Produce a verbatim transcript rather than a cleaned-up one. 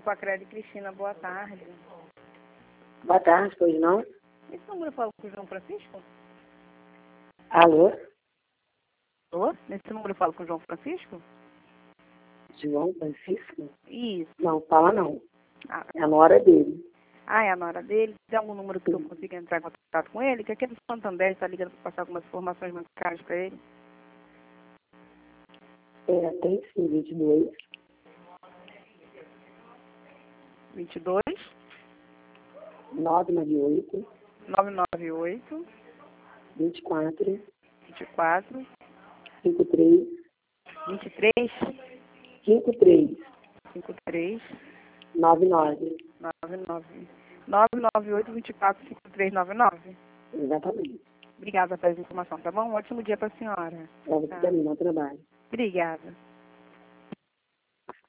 com a Crédito Cristina, boa tarde. Boa tarde, pois não? Esse número fala com o João Francisco? Alô? Alô? Nesse número eu falo com o João Francisco? João Francisco? Isso. Não, fala não. Ah, É a nora dele. ah, é a nora dele. Tem algum número que eu consiga entrar em contato com ele? Que aqui é do Santander, está ligando para passar algumas informações bancárias para ele. É, tem sim, vinte e dois, vinte e dois, nove nove oito, nove nove oito, vinte e quatro, vinte e quatro, cinquenta e três, vinte e três, cinquenta e três, cinquenta e três, noventa e nove. nove nove. nove nove oito, vinte e quatro, cinquenta e três, noventa e nove. Exatamente. Obrigada pela informação, tá bom? Um ótimo dia para a senhora. Para você Tá. também, bom trabalho. Obrigada.